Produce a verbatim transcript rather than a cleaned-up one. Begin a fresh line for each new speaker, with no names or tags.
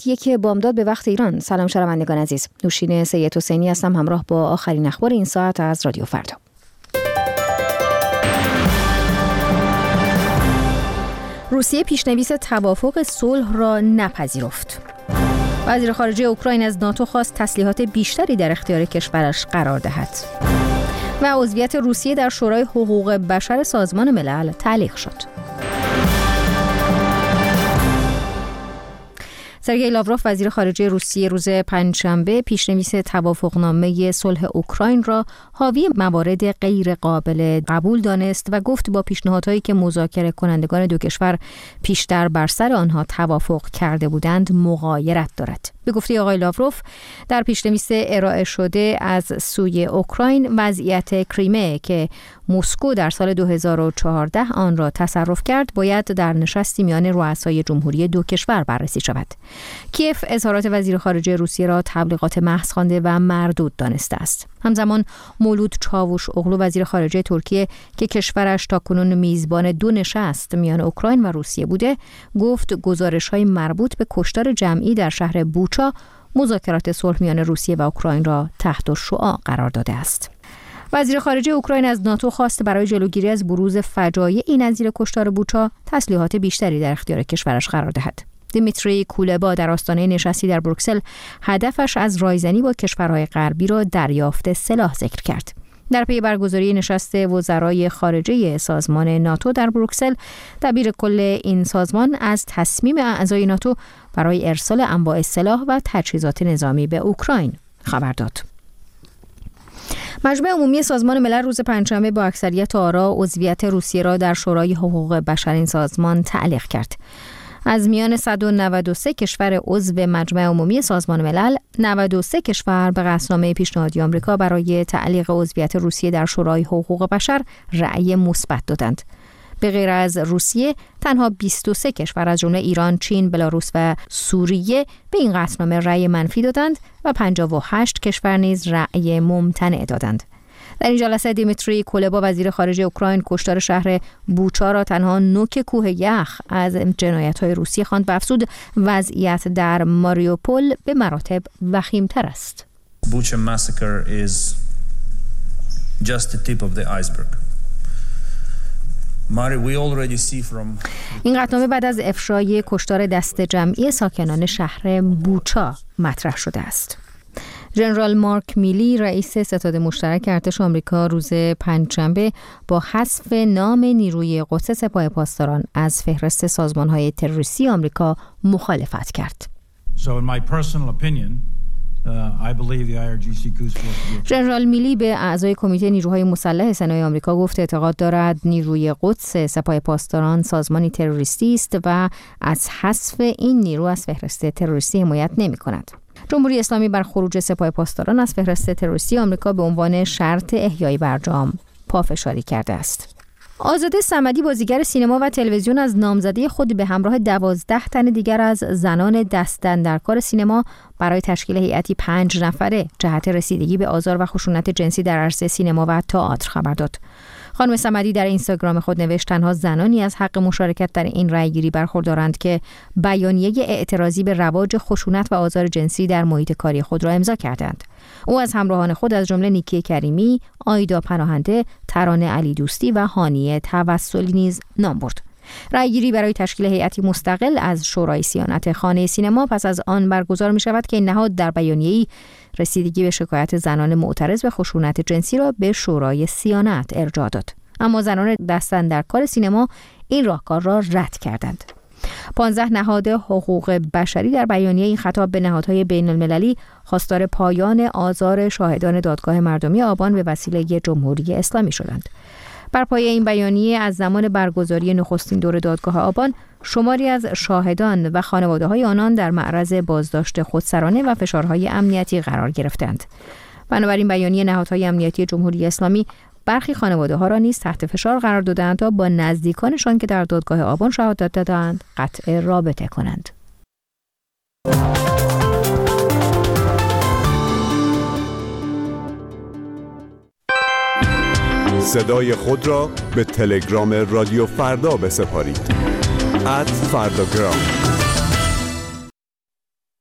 یک بامداد به وقت ایران. سلام شنوندگان عزیز. نوشین سید حسینی هستم همراه با آخرین اخبار این ساعت از رادیو فردا. روسیه پیشنویس توافق صلح را نپذیرفت. وزیر خارجه اوکراین از ناتو خواست تسلیحات بیشتری در اختیار کشورش قرار دهد. و عضویت روسیه در شورای حقوق بشر سازمان ملل تعلیق شد. سرگئی لاوروف وزیر خارجه روسیه روز پنجشنبه پیشنویس توافقنامه صلح اوکراین را حاوی موارد غیر قابل قبول دانست و گفت با پیشنهادهایی که مذاکره کنندگان دو کشور پیشتر بر سر آنها توافق کرده بودند مغایرت دارد. به گفته آقای لاوروف در پیشنویس ارائه شده از سوی اوکراین وضعیت کریمه که مسکو در سال دو هزار و چهارده آن را تصرف کرد باید در نشستی میان رؤسای جمهوری دو کشور بررسی شود. کیف اظهارات وزیر خارجه روسیه را تبلیغات محض خوانده و مردود دانسته است. همزمان مولود چاووش اغلو وزیر خارجه ترکیه که کشورش تاکنون میزبان دو نشست میان اوکراین و روسیه بوده گفت گزارش‌های مربوط به کشتار جمعی در شهر بوچا مذاکرات صلح میان روسیه و اوکراین را تحت شعاع قرار داده است. وزیر خارجه اوکراین از ناتو خواست برای جلوگیری از بروز فجایعی نظیر کشتار بوچا تسلیحات بیشتری در اختیار کشورش قرار دهد. دیمیتری کولبا در آستانه نشستی در بروکسل هدفش از رایزنی با کشورهای غربی را دریافت سلاح ذکر کرد. در پی برگزاری نشست وزرای خارجه سازمان ناتو در بروکسل، دبیر کل این سازمان از تصمیم اعضای ناتو برای ارسال انواع سلاح و تجهیزات نظامی به اوکراین خبر داد. مجمع عمومی سازمان ملل روز پنجشنبه با اکثریت آرا عضویت روسیه را در شورای حقوق بشر این سازمان تعلیق کرد. از میان صد و نود و سه کشور عضو مجمع عمومی سازمان ملل، نود و سه کشور به قطعنامه پیشنهادی آمریکا برای تعلیق عضویت روسیه در شورای حقوق بشر رأی مثبت دادند. به غیر از روسیه، تنها بیست و سه کشور از جمله ایران، چین، بلاروس و سوریه به این قطعنامه رأی منفی دادند و پنجاه و هشت کشور نیز رأی ممتنع دادند. در این جلسه دیمیتری کولبا وزیر خارجه اوکراین کشتار شهر بوچا را تنها نوک کوه یخ از جنایت‌های روسیه خواند و افزود وضعیت در ماریوپول به مراتب وخیم‌تر است.
Bucha massacre is just the tip of the iceberg. این قطعنامه بعد از افشای کشتار دست جمعی ساکنان شهر بوچا مطرح شده است. ژنرال مارک میلی رئیس ستاد مشترک ارتش آمریکا روز پنجشنبه با حذف نام نیروی قدس سپاه پاسداران از فهرست سازمان‌های تروریستی آمریکا مخالفت کرد.
So in my personal opinion, uh, I believe the آی آر جی سی
ژنرال میلی به اعضای کمیته نیروهای مسلح سنای آمریکا گفت اعتقاد دارد نیروی قدس سپاه پاسداران سازمانی تروریستی است و از حذف این نیرو از فهرست تروریستی حمایت نمی‌کند. جمهوری اسلامی بر خروج سپاه پاسداران از فهرست تروریستی آمریکا به عنوان شرط احیای برجام پافشاری کرده است. آزاده صمدی بازیگر سینما و تلویزیون از نامزدی خود به همراه دوازده تن دیگر از زنان دست‌اندرکار سینما برای تشکیل هیئتی پنج نفره جهت رسیدگی به آزار و خشونت جنسی در عرصه سینما و تئاتر خبر داد. خانم صمدی در اینستاگرام خود نوشت تنها زنانی از حق مشارکت در این رأیگیری برخوردارند که بیانیه اعتراضی به رواج خشونت و آزار جنسی در محیط کاری خود را امضا کردند. او از همراهان خود از جمله نیکی کریمی، آیدا پناهنده، ترانه علی دوستی و هانیه توسلی نیز نام برد. رأیگیری برای تشکیل هیئتی مستقل از شورای صیانت خانه سینما پس از آن برگزار می شود که این نهاد در بیانیه‌ای رسیدگی به شکایت زنان معترض به خشونت جنسی را به شورای صیانت ارجاع داد. اما زنان دست‌اندرکار سینما این راهکار را رد کردند. پانزده نهاد حقوق بشری در بیانیه این خطاب به نهادهای بین المللی خواستار پایان آزار شاهدان دادگاه مردمی آبان به وسیله جمهوری اسلامی شدند. بر پایه این بیانیه از زمان برگزاری نخستین دور دادگاه آبان شماری از شاهدان و خانواده‌های آنان در معرض بازداشت خودسرانه و فشارهای امنیتی قرار گرفتند. بنابراین بیانیه نهادهای امنیتی جمهوری اسلامی برخی خانواده‌ها را نیز تحت فشار قرار دادند تا با نزدیکانشان که در دادگاه آبان شهادت دادند قطع رابطه کنند.
صدای خود را به تلگرام رادیو فردا بسپارید. ات فرداگرام